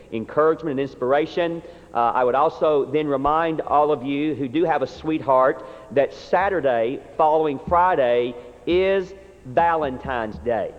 encouragement and inspiration. I would also then remind all of you who do have a sweetheart that Saturday following Friday is Valentine's Day.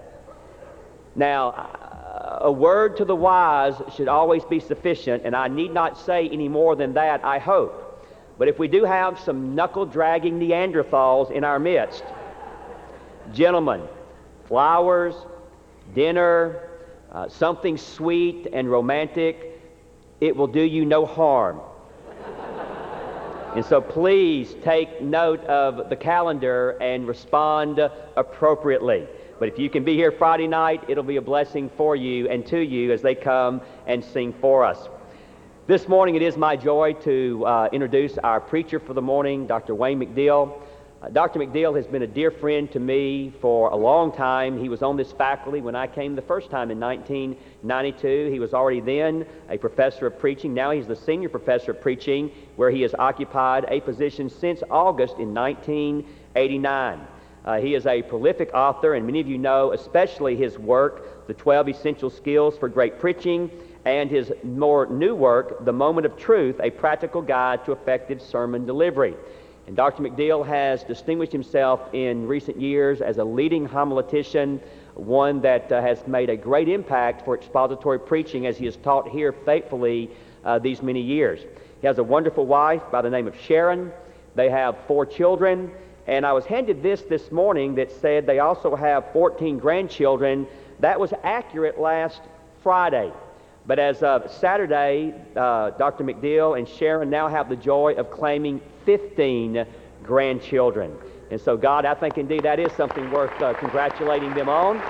Now, a word to the wise should always be sufficient, and I need not say any more than that, I hope. But if we do have some knuckle-dragging Neanderthals in our midst, gentlemen, flowers, dinner, something sweet and romantic, it will do you no harm. And so please take note of the calendar and respond appropriately. But if you can be here Friday night, it'll be a blessing for you and to you as they come and sing for us. This morning it is my joy to introduce our preacher for the morning, Dr. Wayne McDill. Dr. McDill has been a dear friend to me for a long time. He was on this faculty when I came the first time in 1992. He was already then a professor of preaching. Now he's the senior professor of preaching, where he has occupied a position since August in 1989. He is a prolific author, and many of you know especially his work, The 12 Essential Skills for Great Preaching, and his more new work, The Moment of Truth, A Practical Guide to Effective Sermon Delivery. And Dr. McDill has distinguished himself in recent years as a leading homiletician, one that has made a great impact for expository preaching as he has taught here faithfully these many years. He has a wonderful wife by the name of Sharon. They have 4 children, and I was handed this morning that said they also have 14 grandchildren. That was accurate last Friday. But as of Saturday, Dr. McDill and Sharon now have the joy of claiming 15 grandchildren. And so, God, I think indeed that is something worth congratulating them on.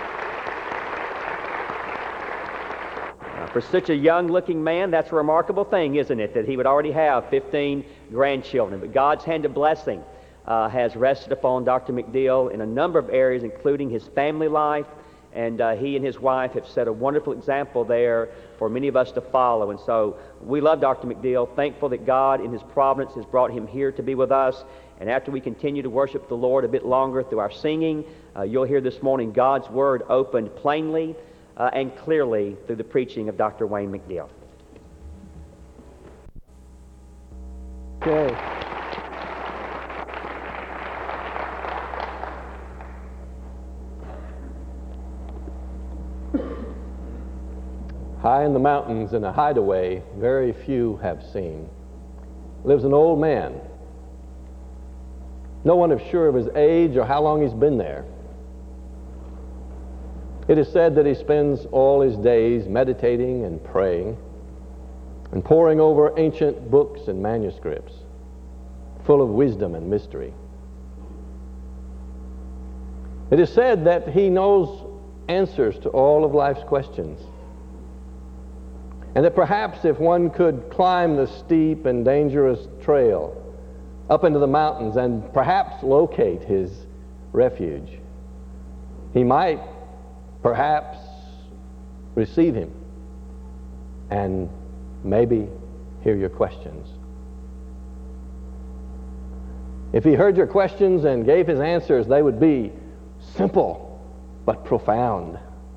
For such a young-looking man, that's a remarkable thing, isn't it, that he would already have 15 grandchildren. But God's hand of blessing has rested upon Dr. McDill in a number of areas, including his family life. And he and his wife have set a wonderful example there for many of us to follow. And so we love Dr. McDill, thankful that God in his providence has brought him here to be with us. And after we continue to worship the Lord a bit longer through our singing, you'll hear this morning God's Word opened plainly and clearly through the preaching of Dr. Wayne McDill. Okay. High in the mountains in a hideaway very few have seen lives an old man. No one is sure of his age or how long he's been there. It is said that he spends all his days meditating and praying and poring over ancient books and manuscripts full of wisdom and mystery. It is said that he knows answers to all of life's questions, and that perhaps if one could climb the steep and dangerous trail up into the mountains and perhaps locate his refuge, he might perhaps receive him and maybe hear your questions. If he heard your questions and gave his answers, they would be simple but profound.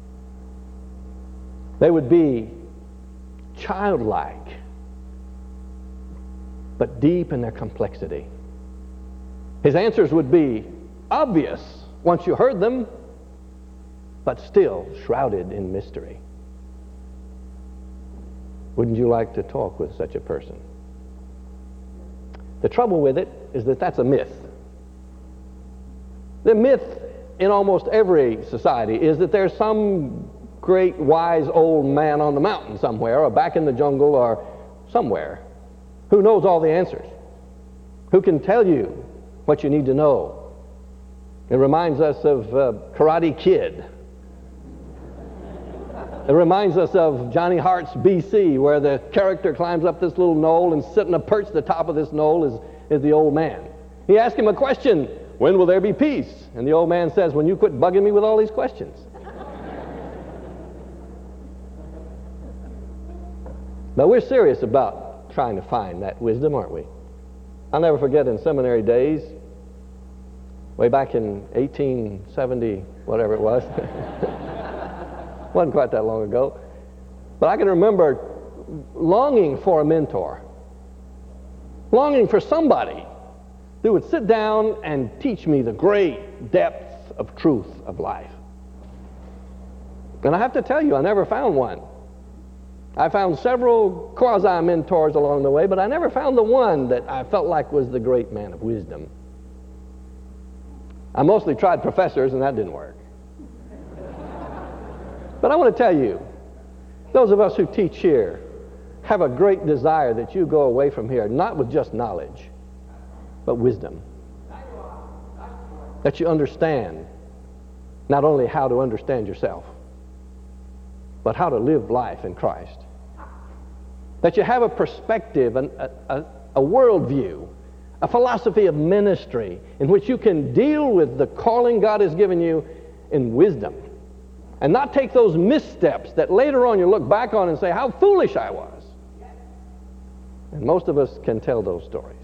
They would be childlike, but deep in their complexity. His answers would be obvious once you heard them, but still shrouded in mystery. Wouldn't you like to talk with such a person? The trouble with it is that that's a myth. The myth in almost every society is that there's some great wise old man on the mountain somewhere, or back in the jungle, or somewhere, who knows all the answers, who can tell you what you need to know. It reminds us of Karate Kid. It reminds us of Johnny Hart's BC, where the character climbs up this little knoll, and sitting perched at the top of this knoll is the old man. He asks him a question: when will there be peace? And the old man says, when you quit bugging me with all these questions. But we're serious about trying to find that wisdom, aren't we? I'll never forget in seminary days, way back in 1870, whatever it was. Wasn't quite that long ago. But I can remember longing for a mentor, longing for somebody who would sit down and teach me the great depth of truth of life. And I have to tell you, I never found one. I found several quasi-mentors along the way, but I never found the one that I felt like was the great man of wisdom. I mostly tried professors, and that didn't work. But I want to tell you, those of us who teach here have a great desire that you go away from here not with just knowledge, but wisdom. That you understand not only how to understand yourself, but how to live life in Christ. That you have a perspective, a worldview, a philosophy of ministry in which you can deal with the calling God has given you in wisdom, and not take those missteps that later on you look back on and say, how foolish I was. And most of us can tell those stories.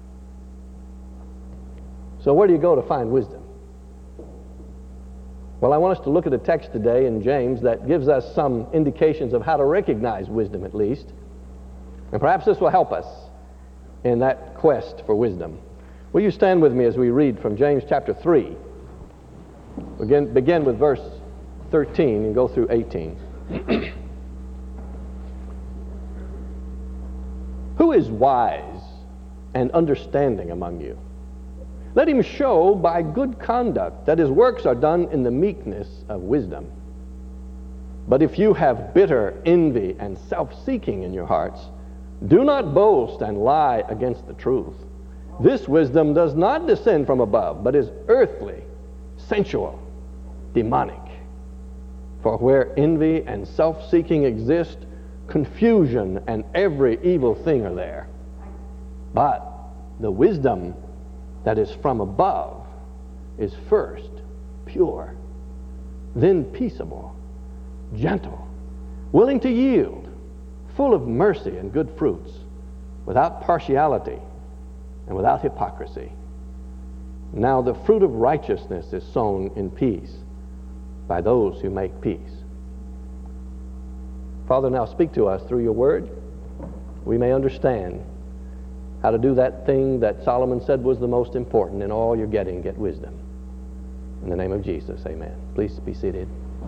So where do you go to find wisdom? Well, I want us to look at a text today in James that gives us some indications of how to recognize wisdom at least. And perhaps this will help us in that quest for wisdom. Will you stand with me as we read from James chapter 3? Begin with verse 13 and go through 18. Who is wise and understanding among you? Let him show by good conduct that his works are done in the meekness of wisdom. But if you have bitter envy and self-seeking in your hearts, do not boast and lie against the truth. This wisdom does not descend from above, but is earthly, sensual, demonic. For where envy and self-seeking exist, confusion and every evil thing are there. But the wisdom that is from above is first pure, then peaceable, gentle, willing to yield, full of mercy and good fruits, without partiality and without hypocrisy. Now the fruit of righteousness is sown in peace by those who make peace. Father, now speak to us through your word. We may understand how to do that thing that Solomon said was the most important. In all you're getting, get wisdom. In the name of Jesus, amen. Please be seated.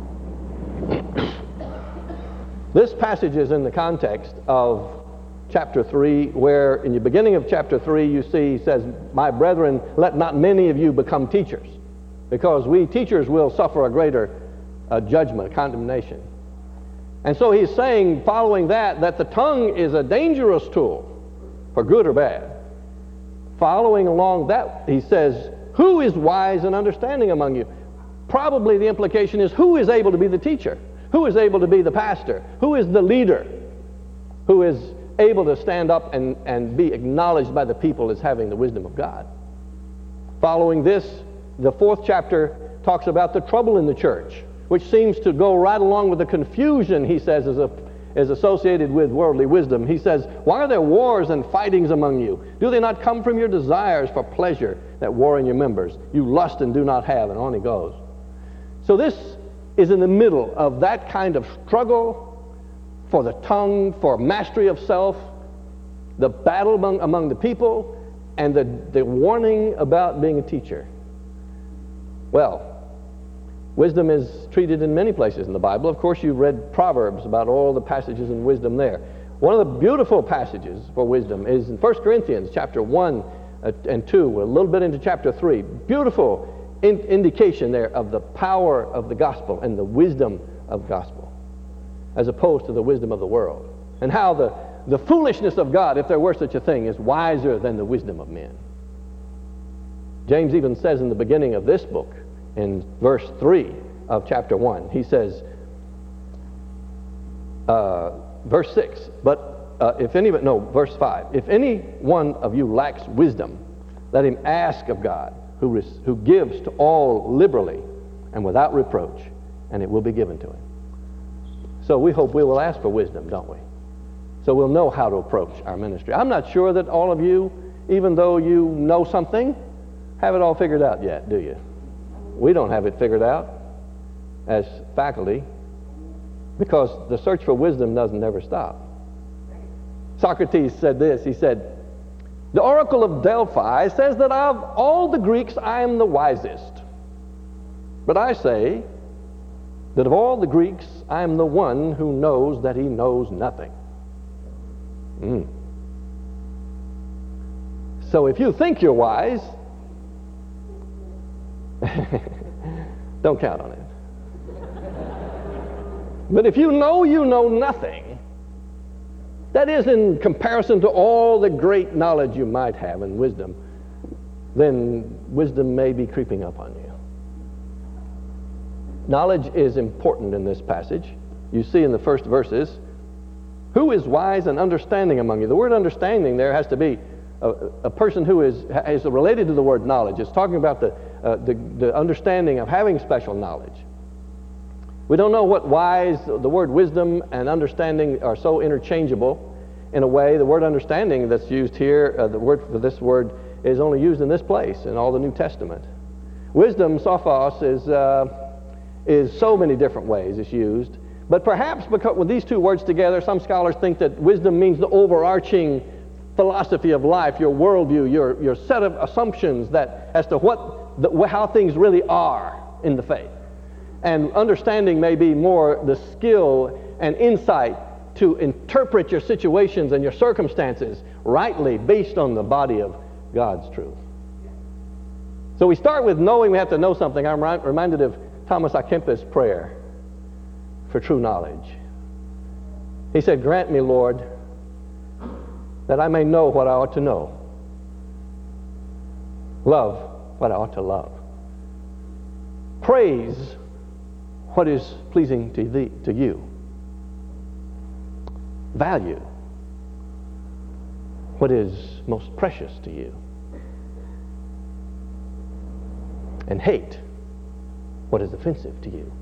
This passage is in the context of chapter 3, where in the beginning of chapter 3 you see he says, my brethren, let not many of you become teachers, because we teachers will suffer a greater judgment, a condemnation. And so he's saying, following that the tongue is a dangerous tool, for good or bad. Following along that, he says, who is wise and understanding among you? Probably the implication is, who is able to be the teacher? Who is able to be the pastor? Who is the leader? Who is able to stand up and be acknowledged by the people as having the wisdom of God? Following this, the 4th chapter talks about the trouble in the church, which seems to go right along with the confusion, he says, is associated with worldly wisdom. He says, why are there wars and fightings among you? Do they not come from your desires for pleasure that war in your members? You lust and do not have, and on he goes. So this is in the middle of that kind of struggle for the tongue, for mastery of self, the battle among the people, and the warning about being a teacher. Well, wisdom is treated in many places in the Bible. Of course, you've read Proverbs about all the passages in wisdom there. One of the beautiful passages for wisdom is in 1 Corinthians chapter 1 and 2, a little bit into chapter 3. Beautiful indication there of the power of the gospel and the wisdom of gospel, as opposed to the wisdom of the world. And how the foolishness of God, if there were such a thing, is wiser than the wisdom of men. James even says in the beginning of this book, in verse 3 of chapter 1, he says, verse 6, verse 5, if any one of you lacks wisdom, let him ask of God, who gives to all liberally and without reproach, and it will be given to him. So we hope we will ask for wisdom, don't we? So we'll know how to approach our ministry. I'm not sure that all of you, even though you know something, have it all figured out yet, do you? We don't have it figured out as faculty, because the search for wisdom doesn't ever stop. Socrates said this. He said, "The oracle of Delphi says that of all the Greeks I am the wisest. But I say that of all the Greeks I am the one who knows that he knows nothing." So if you think you're wise, don't count on it. But if you know nothing, that is in comparison to all the great knowledge you might have and wisdom, then wisdom may be creeping up on you. Knowledge is important in this passage. You see in the first verses, who is wise and understanding among you? The word understanding there has to be a person who is related to the word knowledge. It's talking about the understanding of having special knowledge. We don't know what wise, the word wisdom and understanding are so interchangeable in a way. The word understanding that's used here, the word for this word is only used in this place in all the New Testament. Wisdom, sophos, is so many different ways it's used. But perhaps because with these two words together, some scholars think that wisdom means the overarching philosophy of life, your worldview, your set of assumptions that as to how things really are in the faith. And understanding may be more the skill and insight to interpret your situations and your circumstances rightly based on the body of God's truth. So we start with knowing we have to know something. I'm reminded of Thomas à Kempis' prayer for true knowledge. He said, "Grant me, Lord, that I may know what I ought to know, love what I ought to love, praise what is pleasing to you, value what is most precious to you, and hate what is offensive to you.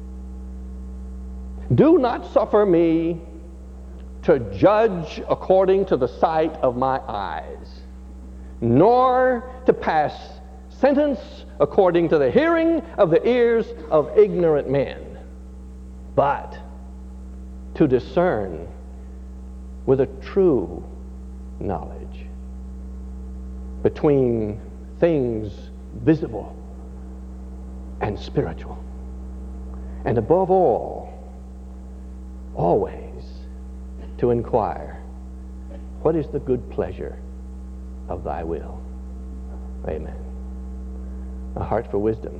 Do not suffer me to judge according to the sight of my eyes, nor to pass sentence according to the hearing of the ears of ignorant men, but to discern with a true knowledge between things visible and spiritual, and above all, always to inquire, what is the good pleasure of thy will?" Amen. A heart for wisdom.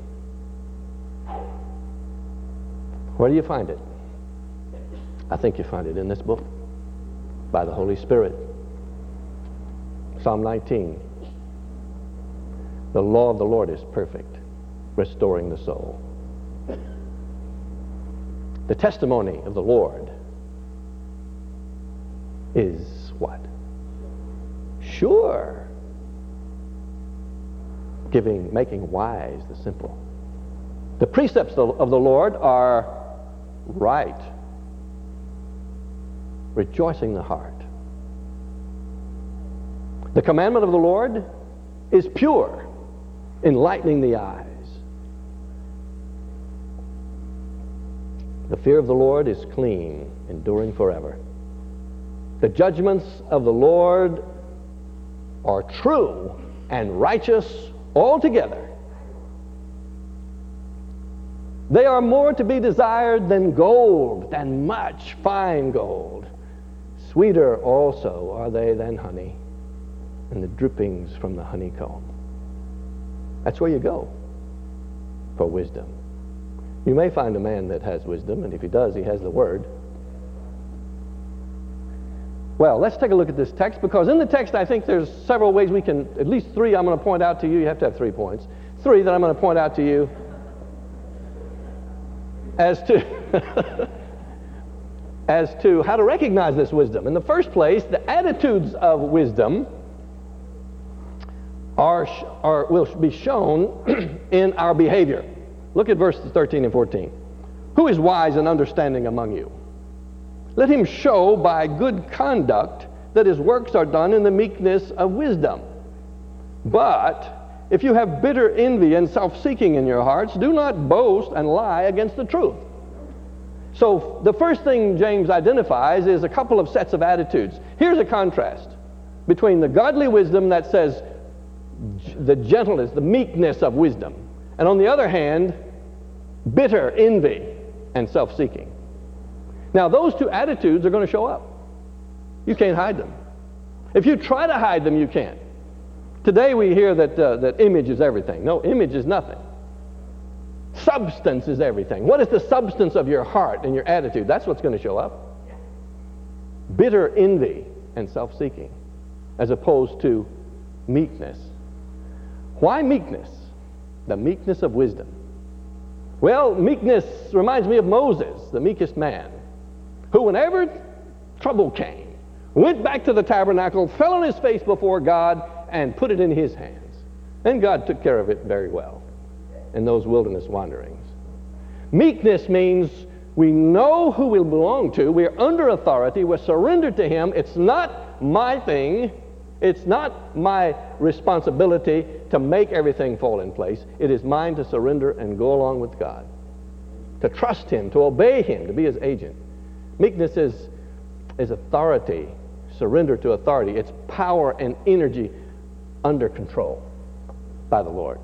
Where do you find it? I think you find it in this book by the Holy Spirit. Psalm 19. The law of the Lord is perfect, restoring the soul. The testimony of the Lord is what? Sure. Making wise the simple. The precepts of the Lord are right, rejoicing the heart. The commandment of the Lord is pure, enlightening the eyes. The fear of the Lord is clean, enduring forever. The judgments of the Lord are true and righteous altogether. They are more to be desired than gold, than much fine gold. Sweeter also are they than honey, and the drippings from the honeycomb. That's where you go for wisdom. You may find a man that has wisdom, and if he does, he has the Word. Well, let's take a look at this text, because in the text I think there's several ways we can, at least three I'm going to point out to you. You have to have 3 points. 3 that I'm going to point out to you as to how to recognize this wisdom. In the first place, the attitudes of wisdom will be shown in our behavior. Look at verses 13 and 14. Who is wise and understanding among you? Let him show by good conduct that his works are done in the meekness of wisdom. But if you have bitter envy and self-seeking in your hearts, do not boast and lie against the truth. So the first thing James identifies is a couple of sets of attitudes. Here's a contrast between the godly wisdom that says the gentleness, the meekness of wisdom, and on the other hand, bitter envy and self-seeking. Now those two attitudes are going to show up. You can't hide them. If you try to hide them, you can't. Today we hear that image is everything. No, image is nothing. Substance is everything. What is the substance of your heart and your attitude? That's what's going to show up. Bitter envy and self-seeking, as opposed to meekness. Why meekness? The meekness of wisdom. Well, meekness reminds me of Moses, the meekest man, who whenever trouble came, went back to the tabernacle, fell on his face before God, and put it in his hands. And God took care of it very well in those wilderness wanderings. Meekness means we know who we belong to. We're under authority. We're surrendered to him. It's not my thing. It's not my responsibility to make everything fall in place. It is mine to surrender and go along with God, to trust him, to obey him, to be his agent. Meekness is authority, surrender to authority. It's power and energy under control by the Lord.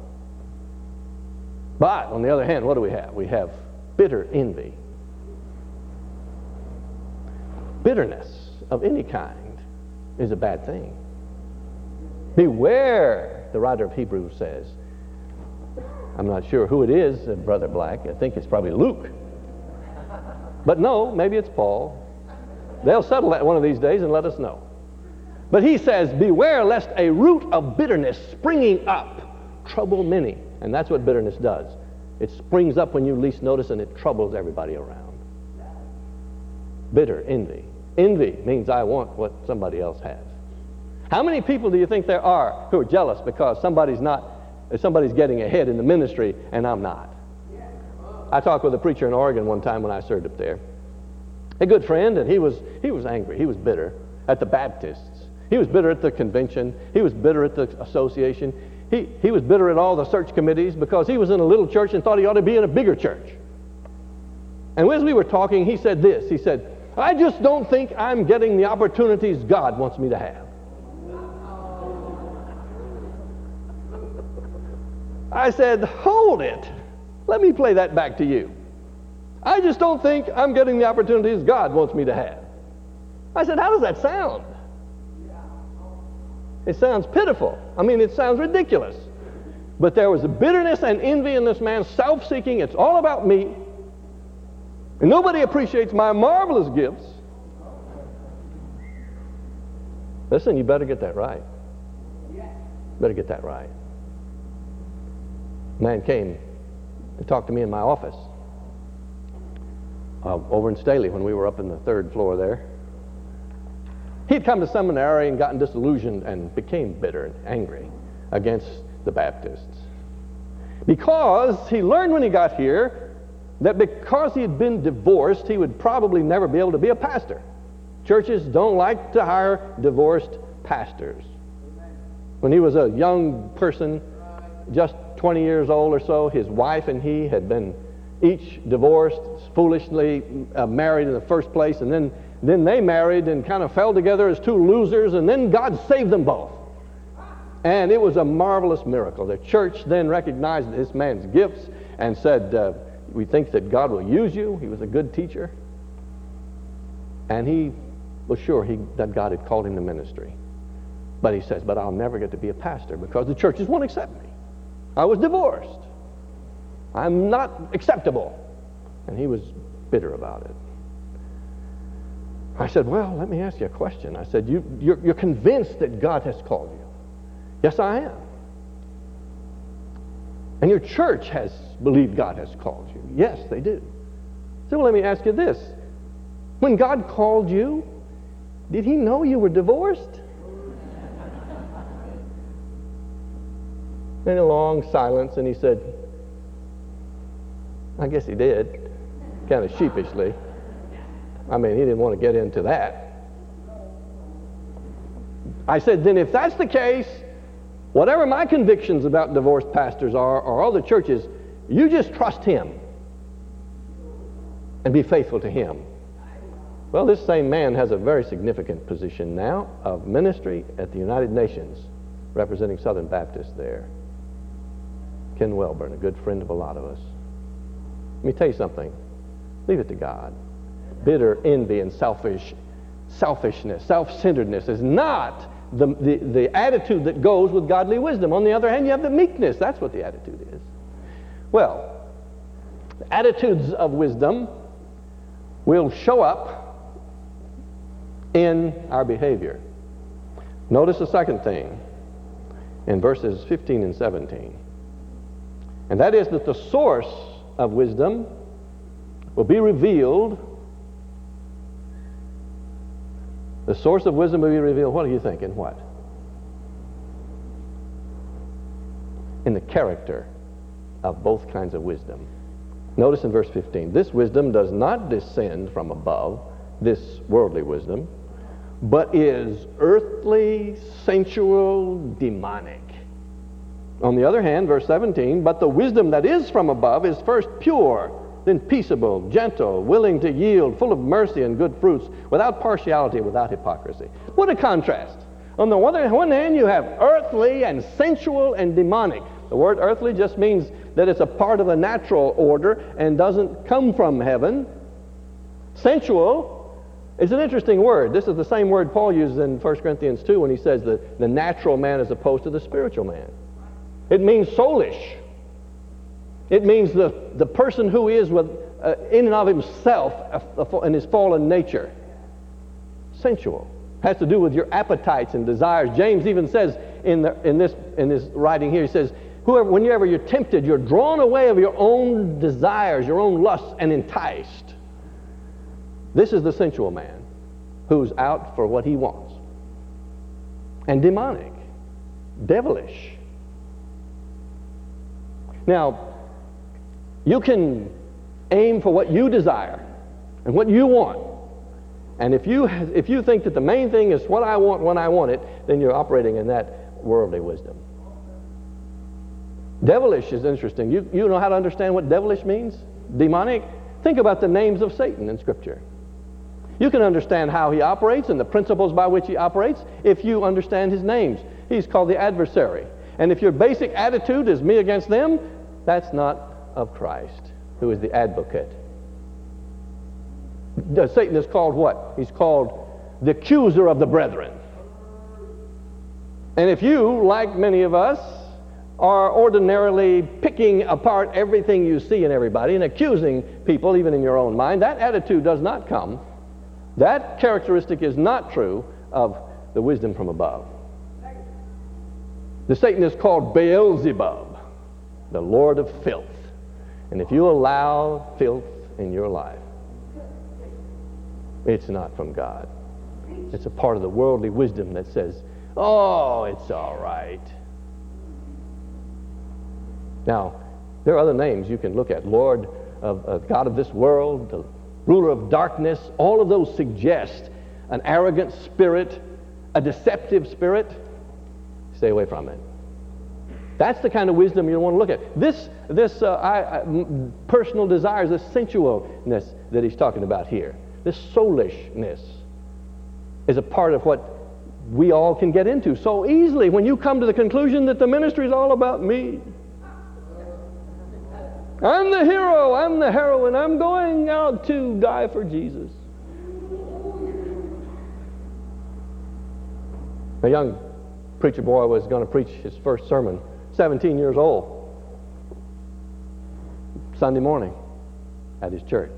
But on the other hand, what do we have? We have bitter envy. Bitterness of any kind is a bad thing. Beware, the writer of Hebrews says. I'm not sure who it is, Brother Black. I think it's probably Luke. But no, maybe it's Paul. They'll settle that one of these days and let us know. But he says, beware lest a root of bitterness springing up trouble many. And that's what bitterness does. It springs up when you least notice, and it troubles everybody around. Bitter envy. Envy means I want what somebody else has. How many people do you think there are who are jealous because somebody's getting ahead in the ministry and I'm not? I talked with a preacher in Oregon one time when I served up there. A good friend, and he was angry. He was bitter at the Baptists. He was bitter at the convention. He was bitter at the association. He was bitter at all the search committees because he was in a little church and thought he ought to be in a bigger church. And as we were talking, he said this. He said, I just don't think I'm getting the opportunities God wants me to have. I said, hold it. Let me play that back to you. I just don't think I'm getting the opportunities God wants me to have. I said, how does that sound? It sounds pitiful. I mean, it sounds ridiculous. But there was a bitterness and envy in this man, self-seeking. It's all about me. And nobody appreciates my marvelous gifts. Listen, you better get that right. Better get that right. A man came and talked to me in my office over in Staley when we were up in the 3rd floor there. He'd come to seminary and gotten disillusioned and became bitter and angry against the Baptists. Because he learned when he got here that because he had been divorced, he would probably never be able to be a pastor. Churches don't like to hire divorced pastors. When he was a young person, just 20 years old or so, his wife and he had been each divorced, foolishly married in the first place, and then they married and kind of fell together as two losers, and then God saved them both. And it was a marvelous miracle. The church then recognized this man's gifts and said, we think that God will use you. He was a good teacher. And he was sure that God had called him to ministry. But he says, but I'll never get to be a pastor because the churches won't accept me. I was divorced. I'm not acceptable. And he was bitter about it. I said, well, let me ask you a question. I said, you're convinced that God has called you? Yes, I am. And your church has believed God has called you? Yes, they do. So well, let me ask you this. When God called you, did he know you were divorced? And a long silence, and he said, I guess he did, kind of sheepishly. I mean, he didn't want to get into that. I said, then if that's the case, whatever my convictions about divorced pastors are, or other churches, you just trust him. and be faithful to Him. Well, this same man has a very significant position now of ministry at the United Nations, representing Southern Baptists there. Ken Welburn, a good friend of a lot of us. Let me tell you something. Leave it to God. Bitter envy and selfishness, self-centeredness is not the attitude that goes with godly wisdom. On the other hand, you have the meekness. That's what the attitude is. Well, the attitudes of wisdom will show up in our behavior. Notice the second thing in verses 15 and 17. And that is that the source of wisdom will be revealed. The source of wisdom will be revealed. What do you think? In what? In the character of both kinds of wisdom. Notice in verse 15, this wisdom does not descend from above, this worldly wisdom, but is earthly, sensual, demonic. On the other hand, verse 17, but the wisdom that is from above is first pure, then peaceable, gentle, willing to yield, full of mercy and good fruits, without partiality, without hypocrisy. What a contrast. On the one hand, you have earthly and sensual and demonic. The word earthly just means that it's a part of the natural order and doesn't come from heaven. Sensual is an interesting word. This is the same word Paul uses in 1 Corinthians 2 when he says the natural man as opposed to the spiritual man. It means soulish. It means the person who is in and of himself in his fallen nature. Sensual. Has to do with your appetites and desires. James even says in this writing here, he says, whenever you're tempted, you're drawn away of your own desires, your own lusts, and enticed. This is the sensual man who's out for what he wants. And demonic. Devilish. Now, you can aim for what you desire and what you want. And if you think that the main thing is what I want when I want it, then you're operating in that worldly wisdom. Devilish is interesting. You know how to understand what devilish means? Demonic? Think about the names of Satan in Scripture. You can understand how he operates and the principles by which he operates if you understand his names. He's called the adversary. And if your basic attitude is me against them, that's not of Christ, who is the advocate. Satan is called what? He's called the accuser of the brethren. And if you, like many of us, are ordinarily picking apart everything you see in everybody and accusing people, even in your own mind, that attitude does not come. That characteristic is not true of the wisdom from above. The Satan is called Beelzebub, the Lord of filth. And if you allow filth in your life, it's not from God. It's a part of the worldly wisdom that says, oh, it's all right. Now, there are other names you can look at. Lord of God of this world, the ruler of darkness. All of those suggest an arrogant spirit, a deceptive spirit. Stay away from it. That's the kind of wisdom you want to look at. This personal desires, this sensualness that he's talking about here, this soulishness, is a part of what we all can get into so easily when you come to the conclusion that the ministry is all about me. I'm the hero, I'm the heroine, I'm going out to die for Jesus. A young preacher boy was going to preach his first sermon, 17 years old, Sunday morning at his church.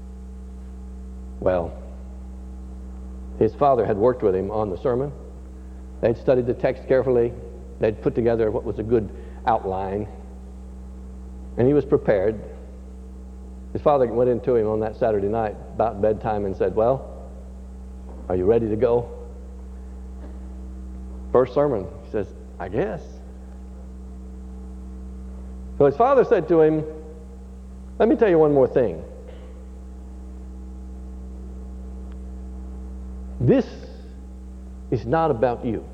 Well, his father had worked with him on the sermon. They'd studied the text carefully. They'd put together what was a good outline. And he was prepared. His father went into him on that Saturday night about bedtime and said, well, are you ready to go? First sermon. He says, I guess. So his father said to him, let me tell you one more thing. This is not about you.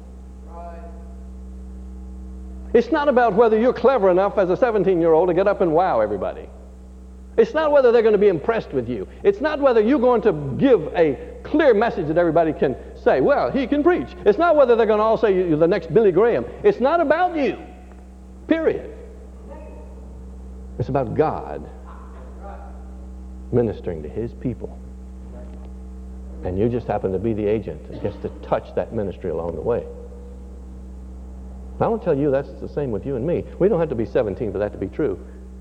It's not about whether you're clever enough as a 17-year-old to get up and wow everybody. It's not whether they're going to be impressed with you. It's not whether you're going to give a clear message that everybody can say, well, he can preach. It's not whether they're going to all say you're the next Billy Graham. It's not about you, period. It's about God ministering to his people. And you just happen to be the agent that gets to touch that ministry along the way. I want to tell you that's the same with you and me. We don't have to be 17 for that to be true.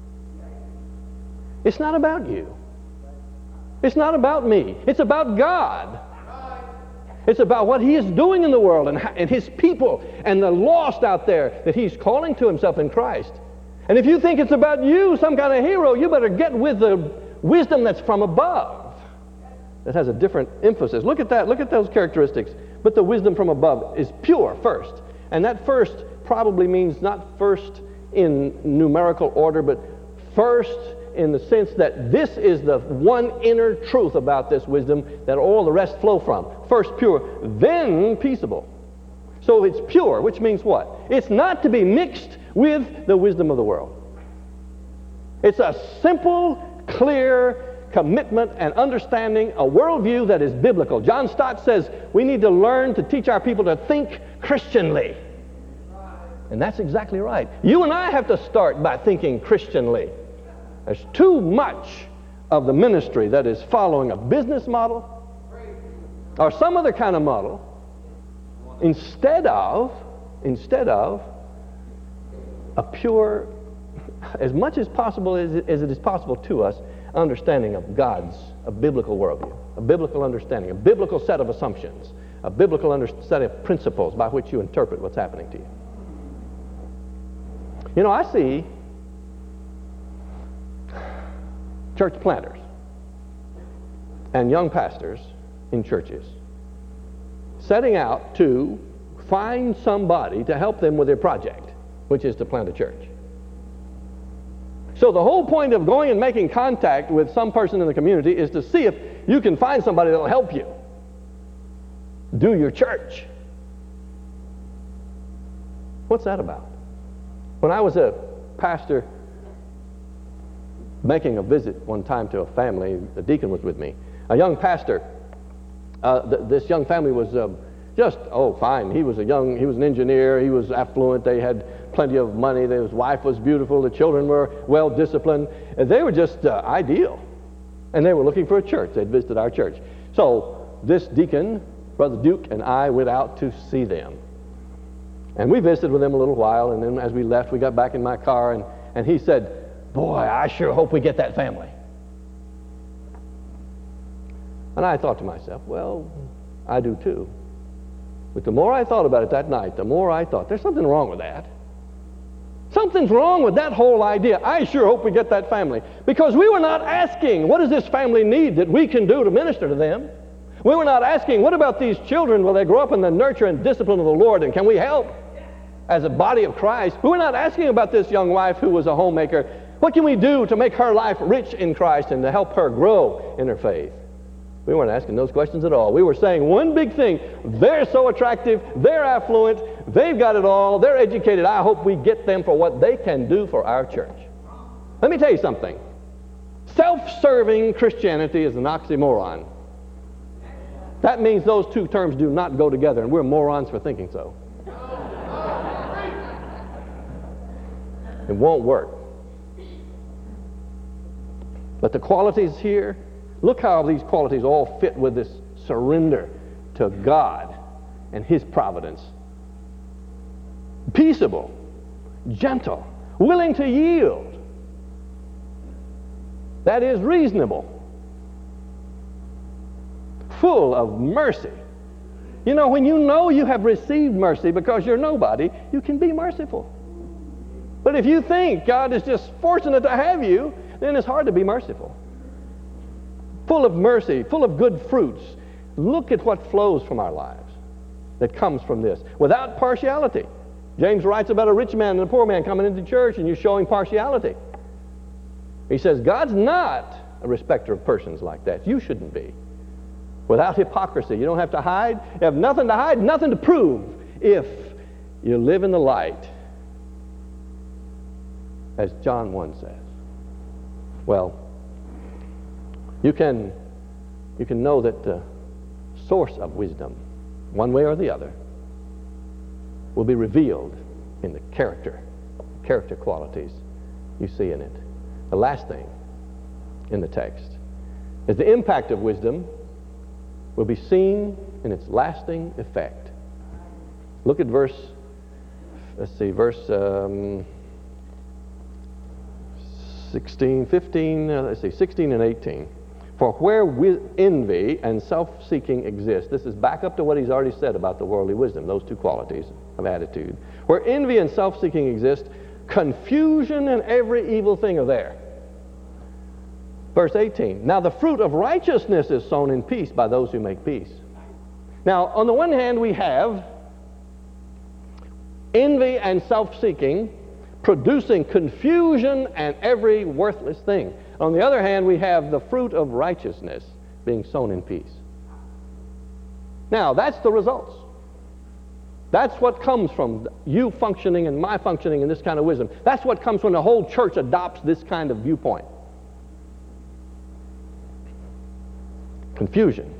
It's not about you. It's not about me. It's about God. It's about what he is doing in the world and his people and the lost out there that he's calling to himself in Christ. And if you think it's about you, some kind of hero, you better get with the wisdom that's from above. That has a different emphasis. Look at that. Look at those characteristics. But the wisdom from above is pure first. And that first probably means not first in numerical order, but first in the sense that this is the one inner truth about this wisdom that all the rest flow from. First pure, then peaceable. So it's pure, which means what? It's not to be mixed with the wisdom of the world. It's a simple, clear commitment and understanding, a worldview that is biblical. John Stott says we need to learn to teach our people to think Christianly. And that's exactly right. You and I have to start by thinking Christianly. There's too much of the ministry that is following a business model or some other kind of model instead of a pure, as much as possible as it is possible to us, understanding of a biblical worldview, a biblical understanding, a biblical set of assumptions, a biblical set of principles by which you interpret what's happening to you. You know, I see church planters and young pastors in churches setting out to find somebody to help them with their project, which is to plant a church. So the whole point of going and making contact with some person in the community is to see if you can find somebody that will help you do your church. What's that about? When I was a pastor making a visit one time to a family, the deacon was with me, a young pastor, this young family was fine. He was an engineer, he was affluent, they had plenty of money, his wife was beautiful, the children were well disciplined, and they were just ideal. And they were looking for a church. They'd visited our church. So this deacon, Brother Duke, and I went out to see them. And we visited with them a little while, and then as we left, we got back in my car, and he said, "Boy, I sure hope we get that family." And I thought to myself, well, I do too. But the more I thought about it that night, the more I thought, there's something wrong with that. Something's wrong with that whole idea. I sure hope we get that family. Because we were not asking, what does this family need that we can do to minister to them? We were not asking, what about these children? Will they grow up in the nurture and discipline of the Lord, and can we help as a body of Christ? We were not asking about this young wife who was a homemaker. What can we do to make her life rich in Christ and to help her grow in her faith? We weren't asking those questions at all. We were saying one big thing: they're so attractive, they're affluent, they've got it all, they're educated. I hope we get them for what they can do for our church. Let me tell you something. Self-serving Christianity is an oxymoron. That means those two terms do not go together, and we're morons for thinking so. It won't work. But the qualities here, look how these qualities all fit with this surrender to God and His providence. Peaceable, gentle, willing to yield. That is reasonable. Full of mercy. You know, when you know you have received mercy because you're nobody, you can be merciful. But if you think God is just fortunate to have you, then it's hard to be merciful. Full of mercy, full of good fruits. Look at what flows from our lives that comes from this, without partiality. James writes about a rich man and a poor man coming into church, and you're showing partiality. He says, God's not a respecter of persons like that. You shouldn't be. Without hypocrisy. You don't have to hide. You have nothing to hide, nothing to prove if you live in the light, as John 1 says. Well, You can know that the source of wisdom, one way or the other, will be revealed in the character qualities you see in it. The last thing in the text is the impact of wisdom will be seen in its lasting effect. Look at verse 16 and 18. For where envy and self-seeking exist, this is back up to what he's already said about the worldly wisdom, those two qualities of attitude. Where envy and self-seeking exist, confusion and every evil thing are there. Verse 18, now the fruit of righteousness is sown in peace by those who make peace. Now, on the one hand, we have envy and self-seeking producing confusion and every worthless thing. On the other hand, we have the fruit of righteousness being sown in peace. Now, that's the results. That's what comes from you functioning and my functioning in this kind of wisdom. That's what comes when the whole church adopts this kind of viewpoint. Confusion.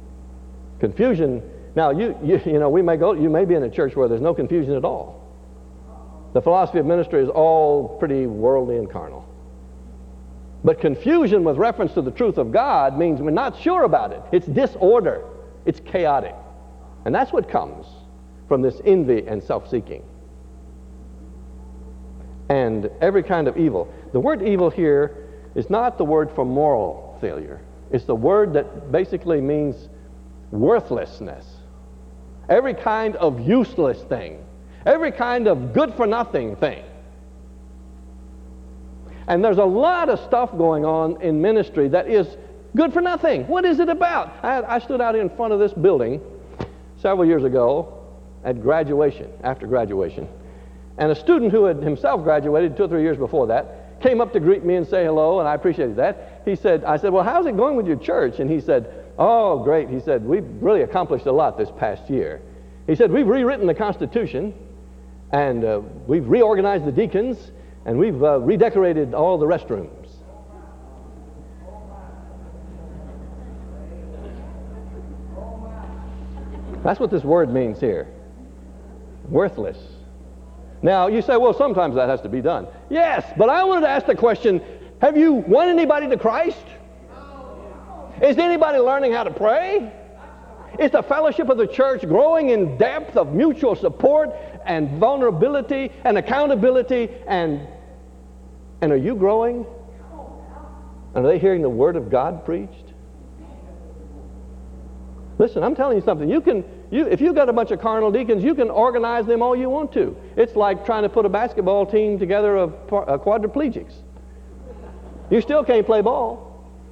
Now, you know, you may be in a church where there's no confusion at all. The philosophy of ministry is all pretty worldly and carnal. But confusion with reference to the truth of God means we're not sure about it. It's disorder. It's chaotic. And that's what comes from this envy and self-seeking. And every kind of evil. The word evil here is not the word for moral failure. It's the word that basically means worthlessness. Every kind of useless thing. Every kind of good-for-nothing thing. And there's a lot of stuff going on in ministry that is good for nothing. What is it about? I stood out in front of this building several years ago at graduation, after graduation, and a student who had himself graduated 2 or 3 years before that came up to greet me and say hello, and I appreciated that. I said, well, how's it going with your church? And he said, oh, great. He said, we've really accomplished a lot this past year. He said, we've rewritten the Constitution, and we've reorganized the deacons, and we've redecorated all the restrooms. That's what this word means here. Worthless. Now, you say, well, sometimes that has to be done. Yes, but I wanted to ask the question, have you won anybody to Christ? Is anybody learning how to pray? Is the fellowship of the church growing in depth of mutual support and vulnerability and accountability? And are you growing? And are they hearing the Word of God preached? Listen, I'm telling you something. If you've got a bunch of carnal deacons, you can organize them all you want to. It's like trying to put a basketball team together of quadriplegics. You still can't play ball.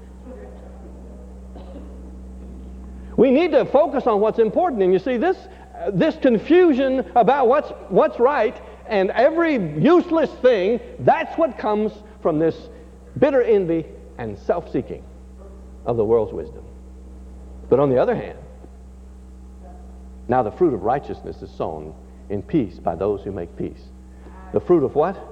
We need to focus on what's important. And you see, this confusion about what's right and every useless thing, that's what comes from this bitter envy and self-seeking of the world's wisdom. But on the other hand, now the fruit of righteousness is sown in peace by those who make peace. The fruit of what?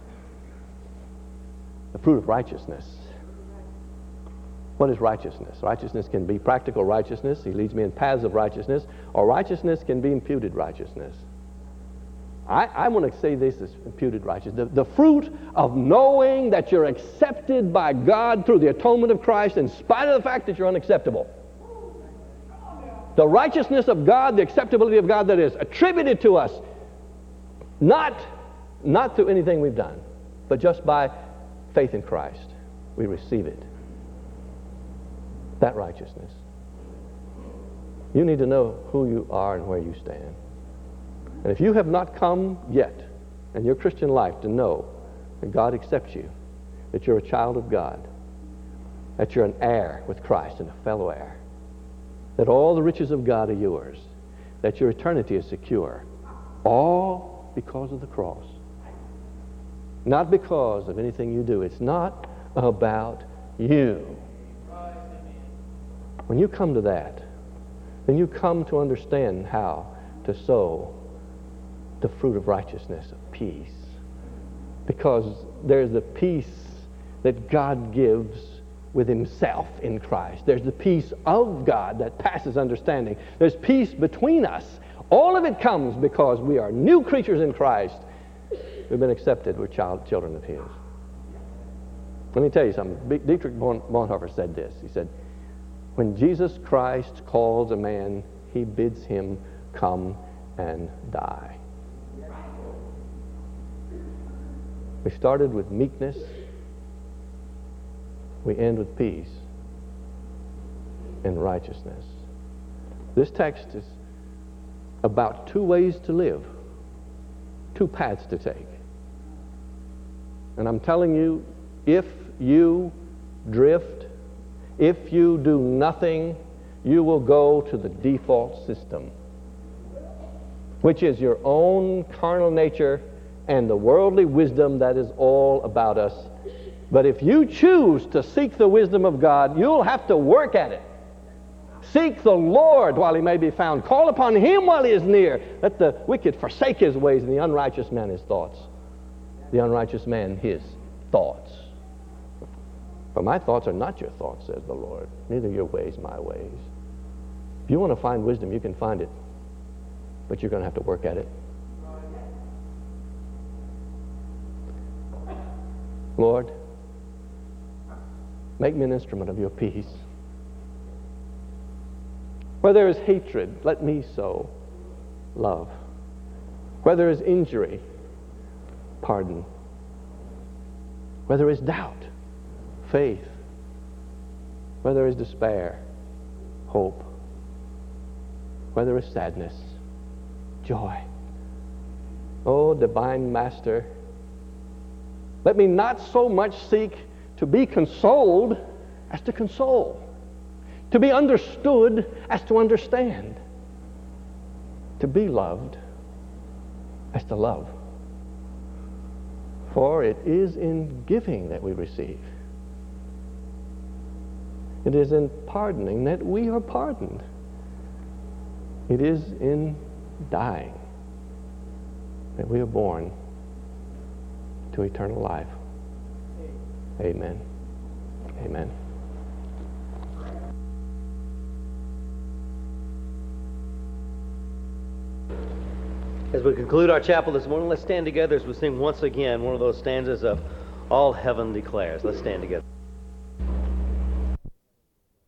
The fruit of righteousness. What is righteousness? Righteousness can be practical righteousness. He leads me in paths of righteousness. Or righteousness can be imputed righteousness. I want to say this is imputed righteousness. The fruit of knowing that you're accepted by God through the atonement of Christ in spite of the fact that you're unacceptable. The righteousness of God, the acceptability of God that is attributed to us, not through anything we've done, but just by faith in Christ. We receive it. That righteousness. You need to know who you are and where you stand. And if you have not come yet in your Christian life to know that God accepts you, that you're a child of God, that you're an heir with Christ and a fellow heir, that all the riches of God are yours, that your eternity is secure, all because of the cross. Not because of anything you do. It's not about you. When you come to that, then you come to understand how to sow the fruit of righteousness, of peace. Because there's the peace that God gives with himself in Christ. There's the peace of God that passes understanding. There's peace between us. All of it comes because we are new creatures in Christ. We've been accepted. We're children of his. Let me tell you something. Dietrich Bonhoeffer said this. He said, when Jesus Christ calls a man, he bids him come and die. We started with meekness. We end with peace and righteousness. This text is about two ways to live, two paths to take. And I'm telling you, if you drift, if you do nothing, you will go to the default system, which is your own carnal nature and the worldly wisdom that is all about us. But if you choose to seek the wisdom of God, you'll have to work at it. Seek the Lord while he may be found. Call upon him while he is near. Let the wicked forsake his ways and the unrighteous man his thoughts. The unrighteous man his thoughts. For my thoughts are not your thoughts, says the Lord. Neither your ways my ways. If you want to find wisdom, you can find it. But you're going to have to work at it. Lord, make me an instrument of your peace. Where there is hatred, let me sow love. Where there is injury, pardon. Where there is doubt, faith. Where there is despair, hope. Where there is sadness, joy. Oh, divine Master, let me not so much seek to be consoled as to console, to be understood as to understand, to be loved as to love. For it is in giving that we receive. It is in pardoning that we are pardoned. It is in dying that we are born to eternal life. Amen. Amen. As we conclude our chapel this morning, let's stand together as we sing once again one of those stanzas of All Heaven Declares. Let's stand together.